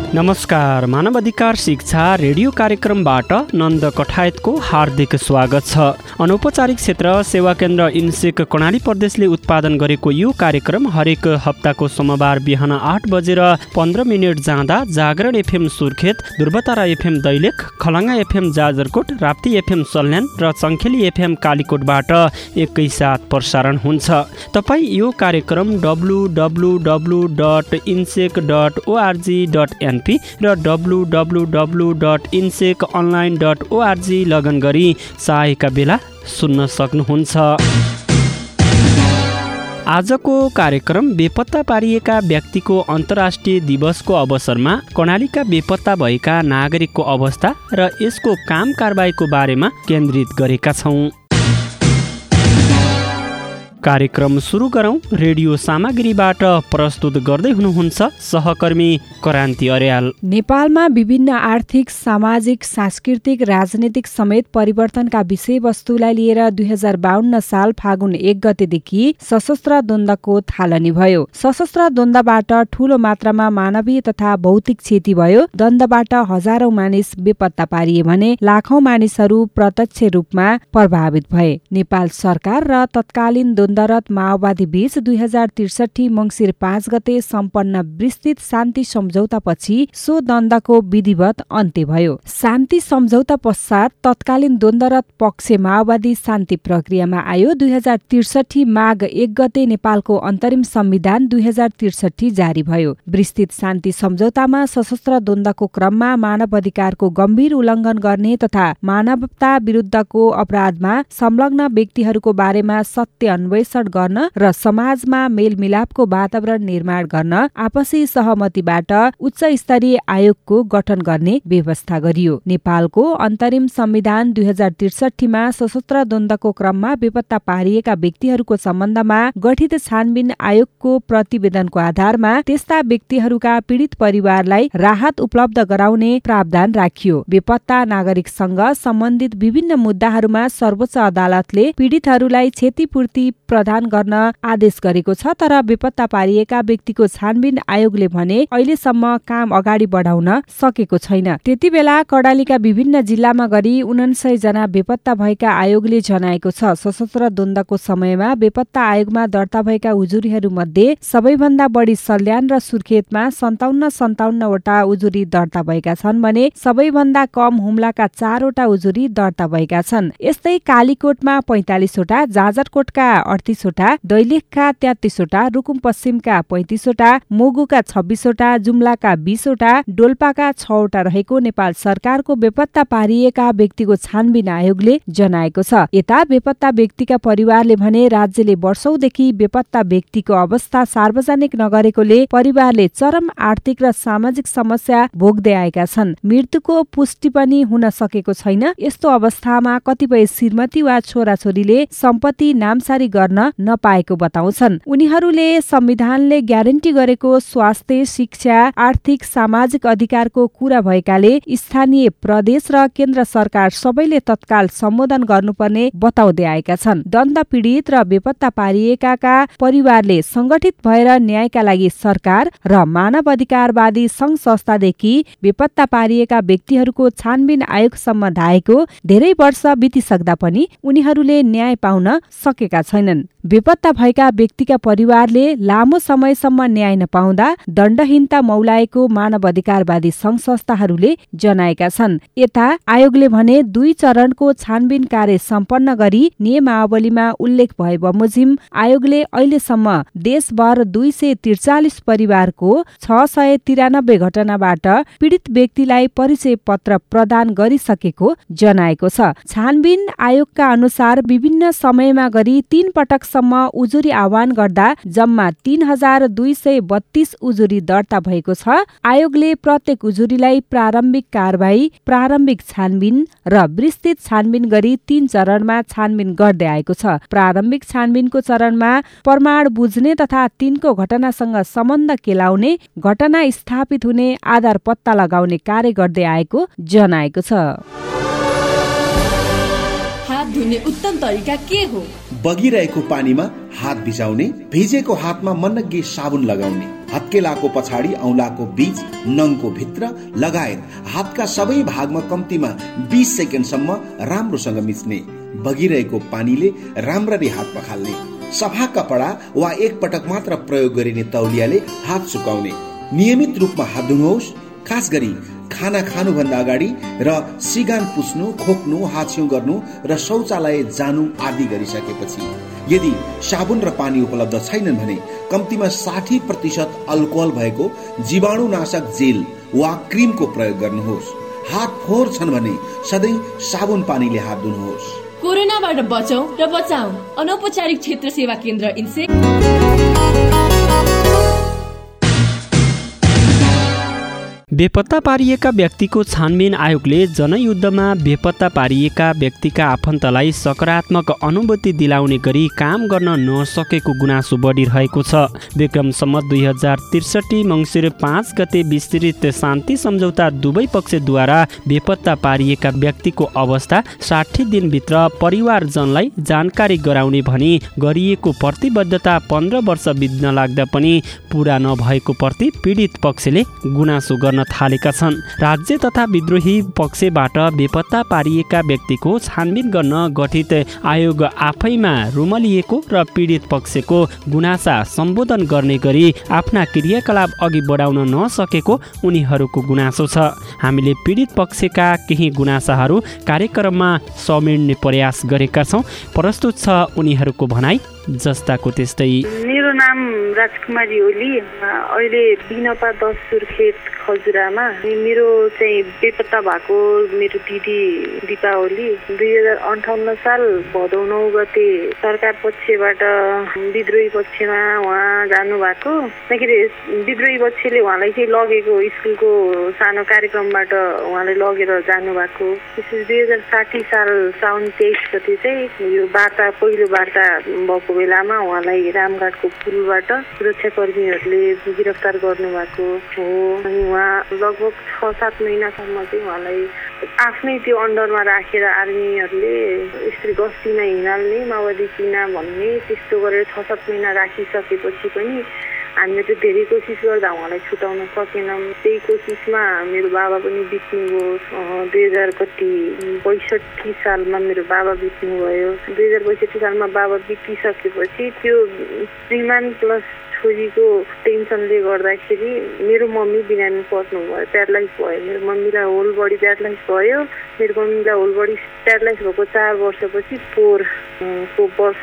नमस्कार, मानव अधिकार शिक्षा रेडियो कार्यक्रमबाट नन्द कठायतको हार्दिक स्वागत छ। अनौपचारिक क्षेत्र सेवा केन्द्र इन्सेक कर्णाली प्रदेशले उत्पादन गरेको यो कार्यक्रम हरेक हप्ताको सोमबार बिहान 8:15 जाँदा Jagaran FM Surkhet, Dhruvatara FM Dailekh, Khalanga FM Jajarkot, Rapti FM Salyan र चङ्खेली एफएम कालीकोटबाट एकैसाथ प्रसारण हुन्छ। तपाईँ यो कार्यक्रम www.insec.org.np र www.inseconline.org लगन गरी चाहेका बेला सुन्न सक्नुहुन्छ। आजको कार्यक्रम बेपत्ता पारिएका व्यक्तिको अन्तर्राष्ट्रिय दिवसको अवसरमा कर्णालीका बेपत्ता भएका नागरिकको अवस्था र यसको काम कारबाहीको बारेमा केन्द्रित गरेका छौँ। कार्यक्रम सुरु गरौँ। रेडियो सामग्रीबाट प्रस्तुत गर्दै हुनुहुन्छ सहकर्मी क्रान्ति अर्याल। नेपालमा विभिन्न आर्थिक, सामाजिक, सांस्कृतिक, राजनीतिक समेत परिवर्तनका विषयवस्तुलाई लिएर 2052 साल फागुन 1 गतेदेखि सशस्त्र द्वन्द्वको थालनी भयो। सशस्त्र द्वन्द्वबाट ठूलो मात्रामा मानवीय तथा भौतिक क्षति भयो। द्वन्द्वबाट हजारौं मानिस बेपत्ता पारिए भने लाखौं मानिसहरू प्रत्यक्ष रूपमा प्रभावित भए। नेपाल सरकार र तत्कालीन द्वन्द्वरत माओवादी बीच 2063 मङ्सिर 5 गते सम्पन्न विस्तृत शान्ति सम्झौतापछि सो द्वन्द्वको विधिवत अन्त्य भयो। शान्ति सम्झौता पश्चात तत्कालीन द्वन्द्वरत पक्ष माओवादी शान्ति प्रक्रियामा आयो। 2063 माघ 1 गते नेपालको अन्तरिम संविधान 2063 जारी भयो। विस्तृत शान्ति सम्झौतामा सशस्त्र द्वन्द्वको क्रममा मानव अधिकारको गम्भीर उल्लङ्घन गर्ने तथा मानवता विरुद्धको अपराधमा संलग्न व्यक्तिहरूको बारेमा सत्य अन्वेषण गर्न र समाजमा मेलमिलापको वातावरण निर्माण गर्न आपसी सहमतिबाट उच्च स्तरीय आयोगको गठन गर्ने व्यवस्था गरियो। नेपालको अन्तरिम संविधान 2063 मा सशस्त्र द्वन्द्वको क्रममा बेपत्ता पारिएका व्यक्तिहरूको सम्बन्धमा गठित छानबिन आयोगको प्रतिवेदनको आधारमा त्यस्ता व्यक्तिहरूका पीडित परिवारलाई राहत उपलब्ध गराउने प्रावधान राखियो। बेपत्ता नागरिकसँग सम्बन्धित विभिन्न मुद्दाहरूमा सर्वोच्च अदालतले पीडितहरूलाई क्षतिपूर्ति प्रदान गर्न आदेश गरेको छ। तर बेपत्ता पारिएका व्यक्तिको छानबिन आयोगले भने अहिलेसम्म काम अगाडि बढाउन सकेको छैन। त्यति बेला कर्णालीका विभिन्न जिल्लामा गरी 49 जना बेपत्ता भएका आयोगले जनाएको छ। सशस्त्र द्वन्द्वको समयमा बेपत्ता आयोगमा दर्ता भएका उजुरीहरू मध्ये सबैभन्दा बढी सल्यान र सुर्खेतमा 57 वटा उजुरी दर्ता भएका छन् भने सबैभन्दा कम हुम्लाका 4 वटा उजुरी दर्ता भएका छन्। यस्तै कालीकोटमा 45 वटा, जाजरकोटका 38 वटा, दैलेखका 33 वटा, रुकुम पश्चिमका 35 वटा, मुगुका 26 वटा, जुम्लाका 20 वटा, डोल्पाका 6 वटा रहेको नेपाल सरकारको बेपत्ता पारिएका व्यक्तिको छानबिन आयोगले जनाएको छ। यता बेपत्ता व्यक्तिका परिवारले भने राज्यले वर्षौंदेखि बेपत्ता व्यक्तिको अवस्था सार्वजनिक नगरेकोले परिवारले चरम आर्थिक र सामाजिक समस्या भोग्दै आएका छन्। मृत्युको पुष्टि पनि हुन सकेको छैन। यस्तो अवस्थामा कतिपय श्रीमती वा छोराछोरीले सम्पत्ति नामसारी गर्न नपाएको बताउँछन्। उनीहरूले संविधानले ग्यारेन्टी गरेको स्वास्थ्य, शिक्षा, आर्थिक, सामाजिक अधिकारको कुरा भएकाले स्थानीय, प्रदेश र केन्द्र सरकार सबैले तत्काल सम्बोधन गर्नुपर्ने बताउँदै आएका छन्। द्वन्द्व पीडित र बेपत्ता पारिएकाका परिवारले संगठित भएर न्यायका लागि सरकार र मानव अधिकारवादी संघ संस्थादेखि बेपत्ता पारिएका व्यक्तिहरूको छानबिन आयोगसम्म धाएको धेरै वर्ष बितिसक्दा पनि उनीहरूले न्याय पाउन सकेका छैनन्। बेपत्ता भएका व्यक्तिका परिवारले लामो समयसम्म न्याय नपाउँदा दण्डहीनता मौलाएको मानव अधिकारवादी संघ संस्थाहरूले जनाएका छन्। यता आयोगले भने 2 चरणको छानबिन कार्य सम्पन्न गरी नियमावलीमा उल्लेख भए बमोजिम आयोगले अहिलेसम्म देशभर 243 परिवारको 693 घटनाबाट पीडित व्यक्तिलाई परिचय पत्र प्रदान गरिसकेको जनाएको छ। छानबिन आयोगका अनुसार विभिन्न समयमा गरी 3 पटकसम्म उजुरी आह्वान गर्दा जम्मा 3232 उजुरी दर्ता भएको छ। आयोगले प्रत्येक उजुरीलाई प्रारम्भिक कारबाही, प्रारम्भिक छानबिन र विस्तृत छानबिन गरी 3 चरणमा छानबिन गर्दै आएको छ। प्रारम्भिक छानबिनको चरणमा प्रमाण बुझ्ने तथा तिनको घटनासँग सम्बन्ध केलाउने, घटना स्थापित हुने आधार पत्ता लगाउने कार्य गर्दै आएको जनाएको छ। धुने उत्तम तरिका के हो? बगिरहेको पानीमा हात भिजाउने, भिजेको हातमा मनग्गे साबुन लगाउने, हत्केलाको पछाडि औंलाको बीच नङको भित्र लगायत हातका सबै भागमा कम्तीमा 20 सेकेन्डसम्म राम्रोसँग मिच्ने, बगिरहेको पानीले राम्ररी हात पखाल्ने, सफा कपडा वा एक पटक मात्र प्रयोग गरिने तौलियाले हात सुकाउने, नियमित रूपमा हात धुनुहोस्। खास गरी खाना खानुभन्दा अगाडि र सिगान पुस्नु, खोक्नु, हाछ्यौं गर्नु र शौचालय जानु आदि गरिसकेपछि। यदि साबुन र पानी उपलब्ध छैनन् भने कम्तीमा 60% अल्कोहल भएको जीवाणुनाशक जेल वा क्रिमको प्रयोग गर्नुहोस्। हात फोहोर छन् भने सधैँ साबुन पानीले हात धुनुहोस्। कोरोनाबाट बचौं र बचाऊ। अनौपचारिक क्षेत्र सेवा केन्द्र इन्सेक। बेपत्ता पारिएका व्यक्तिको छानबिन आयोगले जनयुद्धमा बेपत्ता पारिएका व्यक्तिका आफन्तलाई सकारात्मक अनुभूति दिलाउने गरी काम गर्न नसकेको गुनासो बढिरहेको छ। विक्रम सम्मत 2063 मङ्सिर 5 गते विस्तृत शान्ति सम्झौता दुवै पक्षद्वारा बेपत्ता पारिएका व्यक्तिको अवस्था 60 दिनभित्र परिवारजनलाई जानकारी गराउने भनी गरिएको प्रतिबद्धता 15 वर्ष बित्न लाग्दा पनि पूरा नभएको प्रति पीडित पक्षले गुनासो गर्न थालेका छन्। राज्य तथा विद्रोही पक्षबाट बेपत्ता पारिएका व्यक्तिको छानबिन गर्न गठित आयोग आफैमा रुमलिएको र पीडित पक्षको गुनासा सम्बोधन गर्ने गरी आफ्ना क्रियाकलाप अघि बढाउन नसकेको उनीहरूको गुनासो छ। हामीले पीडित पक्षका केही गुनासाहरू कार्यक्रममा समेट्ने प्रयास गरेका छौँ। प्रस्तुत छ उनीहरूको भनाई जस्ताको त्यस्तै। मेरो नाम राजकुमारी ओली, अहिले बिनपा 10 सुर्खेत खजुरामा। मेरो चाहिँ बेपत्ता भएको मेरो दिदी दिपा ओली 2058 साल भदौ 9 गते सरकार पक्षबाट विद्रोही पक्षमा उहाँ जानुभएको। विद्रोही पक्षले उहाँलाई चाहिँ लगेको स्कुलको सानो कार्यक्रमबाट उहाँले लगेर जानुभएको। त्यसपछि 2060 साल साउन 23 गते चाहिँ यो वार्ता पहिलो वार्ता भएको बेलामा उहाँलाई रामघाटको पुलबाट सुरक्षाकर्मीहरूले गिरफ्तार गर्नुभएको हो। अनि उहाँ लगभग 6-7 महिनासम्म चाहिँ उहाँलाई आफ्नै त्यो अन्डरमा राखेर आर्मीहरूले यसरी गस्तीमा हिँडाल्ने, माओवादी चिना भन्ने त्यस्तो गरेर 6-7 महिना राखिसकेपछि पनि हामीले त्यो धेरै कोसिस गर्दा उहाँलाई छुटाउन सकेनौँ। त्यही कोसिसमा मेरो बाबा पनि बित्नुभयो। 2062 सालमा मेरो बाबा बित्नुभयो। 2062 सालमा बाबा बितिसकेपछि त्यो श्रीमान प्लस छोरीको टेन्सनले गर्दाखेरि मेरो मम्मी बिरामी पर्नुभयो, प्यारालाइज भयो। मेरो मम्मीलाई होल बडी प्यारालाइज भयो। मेरो मम्मीलाई होल बडी प्यारालाइज भएको 4 वर्षपछि पोहोरको वर्ष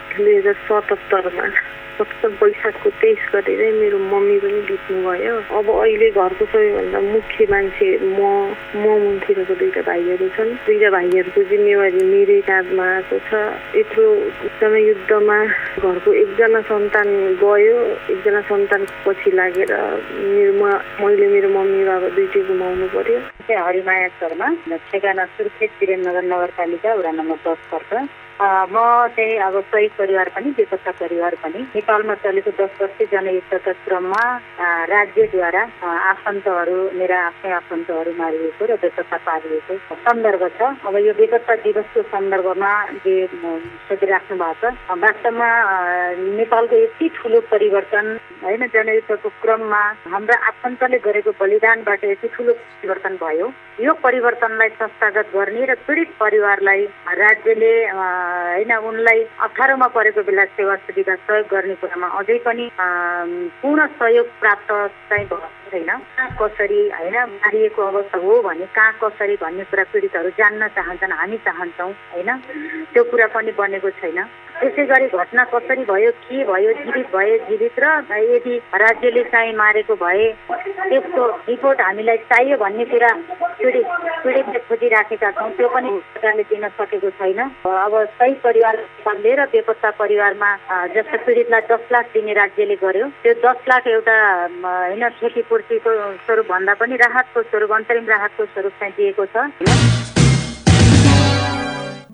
2077मा वैशाखको 23 गते चाहिँ मेरो मम्मी पनि बित्नुभयो। अब अहिले घरको सबैभन्दा मुख्य मान्छे म मुन्थिरको 2टा भाइहरू छन्। 2टा भाइहरूको जिम्मेवारी मेरै काँधमा आएको छ। यत्रो जनयुद्धमा घरको एकजना सन्तान गयो, एकजना सन्तान पछि लागेर मैले मेरो मम्मी बाबा दुइटै गुमाउनु पर्यो। हरिमाया शर्मा, ठेगाना सुर्खेत वीरेन्द्रनगर नगरपालिका वडा नम्बर 10 पर्छ। म चाहिँ अब शहीद परिवार पनि बेपत्ता परिवार पनि नेपालमा चलेको 10 वर्षीय जनयुद्धका क्रममा राज्यद्वारा आफन्तहरू, मेरा आफ्नै आफन्तहरू मारिएको र बेपत्ता पारिएको सन्दर्भ छ। अब यो बेपत्ता दिवसको सन्दर्भमा जे सोधिराख्नु भएको छ, वास्तवमा नेपालको यति ठुलो परिवर्तन होइन, जनयुद्धको क्रममा हाम्रा आफन्तले गरेको बलिदानबाट यति ठुलो परिवर्तन भयो। यो परिवर्तनलाई संस्थागत गर्ने र पीडित परिवारलाई राज्यले होइन उनलाई अप्ठ्यारोमा परेको बेला सेवा सुविधा सहयोग गर्ने कुरामा अझै पनि पूर्ण सहयोग प्राप्त चाहिँ भएको छैन। कहाँ कसरी होइन मारिएको अवस्था हो भने कहाँ कसरी भन्ने कुरा पीडितहरू जान्न चाहन्छन्, हामी चाहन्छौँ होइन, त्यो कुरा पनि बनेको छैन। त्यसै गरी घटना कसरी भयो, के भयो, जीवित भए जीवित र यदि राज्यले चाहिँ मारेको भए त्यसको रिपोर्ट हामीलाई चाहियो भन्ने कुरा पीडितले खोजिराखेका छौँ, त्यो पनि सरकारले दिन सकेको छैन। अब शहीद परिवारले र बेपत्ता परिवारमा जस्तो पीडितलाई 10 लाख दिने राज्यले गर्यो, त्यो 10 लाख एउटा होइन क्षतिपूर्तिको स्वरूप भन्दा पनि राहतको स्वरूप, अन्तरिम राहतको स्वरूप चाहिँ दिएको छ।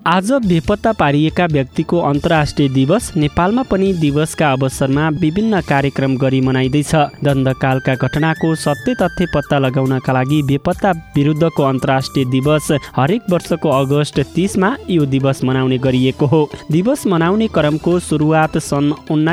आज बेपत्ता पारिएका व्यक्तिको अन्तर्राष्ट्रिय दिवस। नेपालमा पनि दिवसका अवसरमा विभिन्न कार्यक्रम गरी मनाइँदैछ। दण्डकालका घटनाको सत्य तथ्य पत्ता लगाउनका लागि बेपत्ता विरुद्धको अन्तर्राष्ट्रिय दिवस हरेक वर्षको अगस्त 30 मा यो दिवस मनाउने गरिएको हो। दिवस मनाउने क्रमको सुरुवात सन्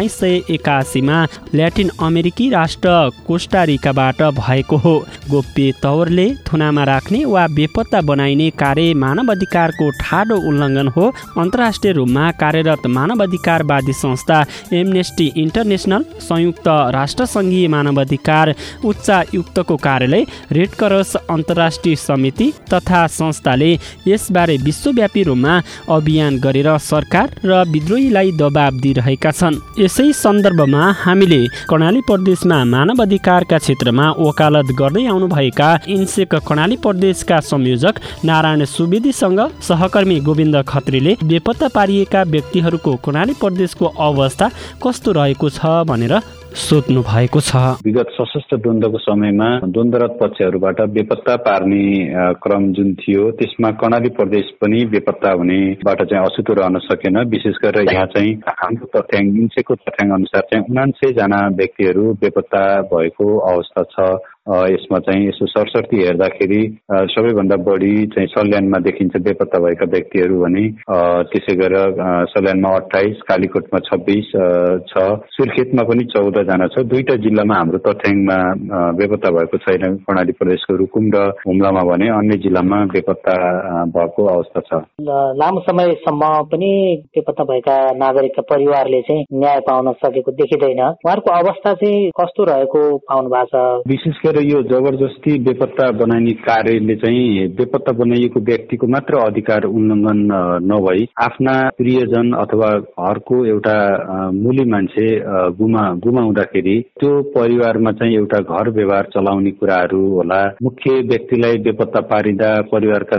1981 मा ल्याटिन अमेरिकी राष्ट्र कोस्टारिकाबाट भएको हो। गोप्य तौरले थुनामा राख्ने वा बेपत्ता बनाइने कार्य मानवाधिकारको ठाडो उल्लङ्घन हो। अन्तर्राष्ट्रिय रूपमा कार्यरत मानवाधिकारवादी संस्था एम्नेस्टी इन्टरनेसनल, संयुक्त राष्ट्रसङ्घीय मानवाधिकार उच्चायुक्तको कार्यालय, रेड क्रस अन्तर्राष्ट्रिय समिति तथा संस्थाले यसबारे विश्वव्यापी रूपमा अभियान गरेर सरकार र विद्रोहीलाई दबाब दिइरहेका छन्। यसै सन्दर्भमा हामीले कर्णाली प्रदेशमा मानवाधिकारका क्षेत्रमा वकालत गर्दै आउनुभएका इन्सेक कर्णाली प्रदेशका संयोजक नारायण सुवेदीसँग सहकर्मी गोविन्द खत्रीले बेपत्ता पारिएका व्यक्तिहरूको कर्णाली प्रदेशको अवस्था कस्तो रहेको छ भनेर सोध्नु भएको छ। विगत सशस्त्र द्वन्द्वको समयमा द्वन्द्वरत पक्षहरूबाट बेपत्ता पार्ने क्रम जुन थियो, त्यसमा कर्णाली प्रदेश पनि बेपत्ता हुनेबाट चाहिँ अछुतो रहन सकेन। विशेष गरेर यहाँ चाहिँ हाम्रो तथ्याङ्क, इन्सेकको तथ्याङ्क अनुसार चाहिँ 79 जना व्यक्तिहरू बेपत्ता भएको अवस्था छ। यसमा चाहिँ यसो सरसर्ती हेर्दाखेरि सबैभन्दा बढी चाहिँ सल्यानमा देखिन्छ बेपत्ता भएका व्यक्तिहरू भने, त्यसै गरेर सल्यानमा 28, कालीकोटमा 26 छ, सुर्खेतमा पनि 14 जना छ। दुईटा जिल्लामा हाम्रो तथ्याङ्कमा बेपत्ता भएको छैन, कर्णाली प्रदेशको रुकुम र हुम्लामा भने अन्य जिल्लामा बेपत्ता भएको अवस्था छ। लामो समयसम्म पनि बेपत्ता भएका नागरिकका परिवारले चाहिँ न्याय पाउन सकेको देखिँदैन। उहाँहरूको अवस्था चाहिँ कस्तो रहेको पाउनु भएको छ? विशेष गरेर यो जबरजस्ती बेपत्ता बनाइने कार्यले चाहिँ बेपत्ता बनाइएको व्यक्तिको मात्र अधिकार उल्लङ्घन नभई आफ्ना प्रियजन अथवा घरको एउटा मूली मान्छे गुमाउँदाखेरि त्यो परिवारमा चाहिँ एउटा घर व्यवहार चलाउने कुराहरू होला। मुख्य व्यक्तिलाई बेपत्ता पारिँदा परिवारका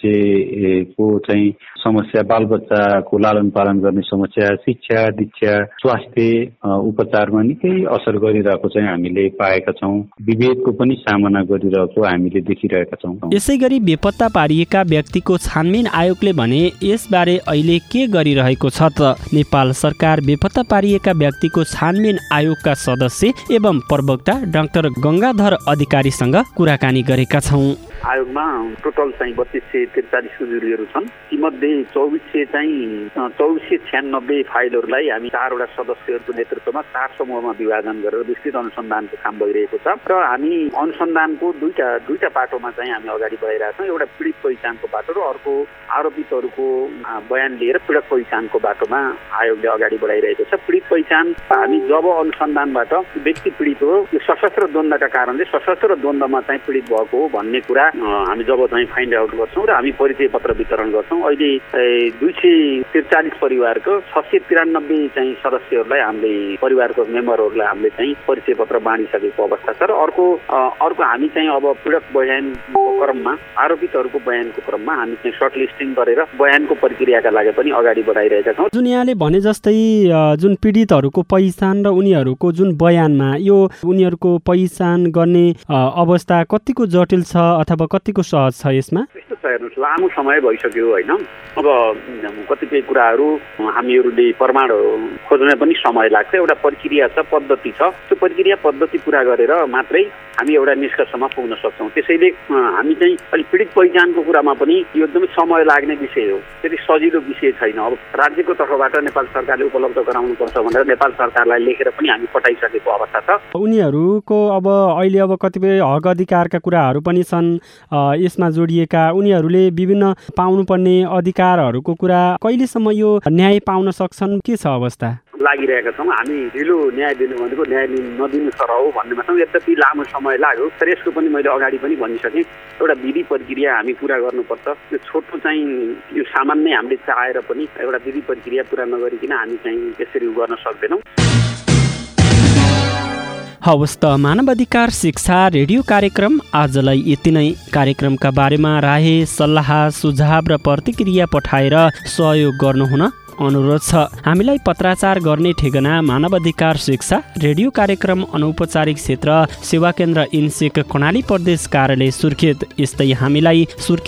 सदस्यको चाहिँ समस्या, बालबच्चाको लालन पालन गर्ने समस्या, शिक्षा दीक्षा, स्वास्थ्य उपचारमा निकै असर गरिरहेको चाहिँ हामीले पाएका छौँ। विभेदको पनि सामना गरिरहेको हामीले देखिरहेका छौँ। यसै गरी बेपत्ता पारिएका व्यक्तिको छानबिन आयोगले भने यसबारे अहिले के गरिरहेको छ त? नेपाल सरकार बेपत्ता पारिएका व्यक्तिको छानबिन आयोगका सदस्य एवं प्रवक्ता डाक्टर गंगाधर अधिकारीसँग कुराकानी गरेका छौँ। आयोगमा टोटल चाहिँ 3243 उजुरीहरू छन्। तीमध्ये 2496 फाइलहरूलाई हामी 4 वटा सदस्यहरूको नेतृत्वमा 4 समूहमा विभाजन गरेर विस्तृत अनुसन्धानको काम भइरहेको छ र हामी अनुसन्धानको दुईटा बाटोमा चाहिँ हामी अगाडि बढिरहेका छौँ। एउटा पीडित पहिचानको बाटो र अर्को आरोपितहरूको बयान लिएर पीडक पहिचानको बाटोमा आयोगले अगाडि बढाइरहेको छ। पीडित पहिचान हामी जब अनुसन्धानबाट व्यक्ति पीडित हो, यो सशस्त्र द्वन्द्वका कारणले सशस्त्र द्वन्द्वमा चाहिँ पीडित भएको हो भन्ने कुरा हामी जब चाहिँ फाइन्ड आउट गर्छौँ र हामी परिचय पत्र वितरण गर्छौँ। अहिले 243 परिवारको 693 चाहिँ सदस्यहरूलाई हामीले, परिवारको मेम्बरहरूलाई हामीले चाहिँ परिचय पत्र बाँडिसकेको अवस्था छ। र अर्को हामी चाहिँ अब पीडक बयानको क्रममा, आरोपितहरूको बयानको क्रममा हामी चाहिँ सर्ट लिस्टिङ गरेर बयानको प्रक्रियाका लागि पनि अगाडि बढाइरहेका छौँ। जुन यहाँले भने जस्तै जुन पीडितहरूको पहिचान र उनीहरूको जुन बयानमा यो उनीहरूको पहिचान गर्ने अवस्था कतिको जटिल छ अथवा कतिको सहज छ? यसमा यस्तो छ, हेर्नुहोस्, लामो समय भइसक्यो होइन। अब कतिपय कुराहरू हामीहरूले प्रमाण खोज्न पनि समय लाग्छ। एउटा प्रक्रिया छ, पद्धति छ। त्यो प्रक्रिया पद्धति पुरा गरेर मात्रै हामी एउटा निष्कर्षमा पुग्न सक्छौँ। त्यसैले हामी चाहिँ अलिक पीडित पहिचानको कुरामा पनि यो एकदमै समय लाग्ने विषय हो, त्यति सजिलो विषय छैन। अब राज्यको तर्फबाट नेपाल सरकारले उपलब्ध गराउनुपर्छ भनेर नेपाल सरकारलाई लेखेर पनि हामी पठाइसकेको अवस्था छ। उनीहरूको अब अहिले अब कतिपय हक अधिकारका कुराहरू पनि छन् यसमा जोडिएका। उनीहरूले विभिन्न पाउनुपर्ने अधिकारहरूको कुरा कहिलेसम्म यो न्याय पाउन सक्छन्? के छ अवस्था? लागिरहेका छौँ। हामी ढिलो न्याय दिनु भनेको न्याय नदिनु सर हो भन्नेमा छौँ। यद्यपि लामो समय लाग्यो तर यसको पनि मैले अगाडि पनि भनिसकेँ, एउटा विधि प्रक्रिया हामी पुरा गर्नुपर्छ। यो छोटो चाहिँ यो सामान्य हामीले चाहेर पनि एउटा विधि प्रक्रिया पुरा नगरिकन हामी चाहिँ त्यसरी गर्न सक्दैनौँ। हवस् त, मानवाधिकार शिक्षा रेडियो कार्यक्रम आजलाई यति नै। कार्यक्रमका बारेमा राय, सल्लाह, सुझाव र प्रतिक्रिया पठाएर सहयोग गर्नुहुन अनुरोध छ। हामीलाई पत्राचार गर्ने ठेगाना मानव अधिकार शिक्षा रेडियो कार्यक्रम अनौपचारिक क्षेत्र सेवा केन्द्र इन्सेक कर्णाली प्रदेश कार्यालय सुर्खेत। यस्तै हामीलाई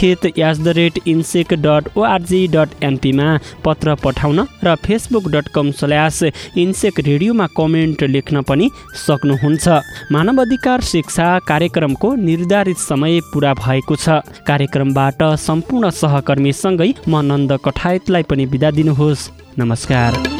surkhet@insek.org.np मा पत्र पठाउन र facebook.com/insek रेडियोमा कमेन्ट लेख्न पनि सक्नुहुन्छ। मानव अधिकार शिक्षा कार्यक्रमको निर्धारित समय पूरा भएको छ। कार्यक्रमबाट सम्पूर्ण सहकर्मीसँगै म नन्द कठायतलाई पनि बिदा दिनुहोस्। नमस्कार।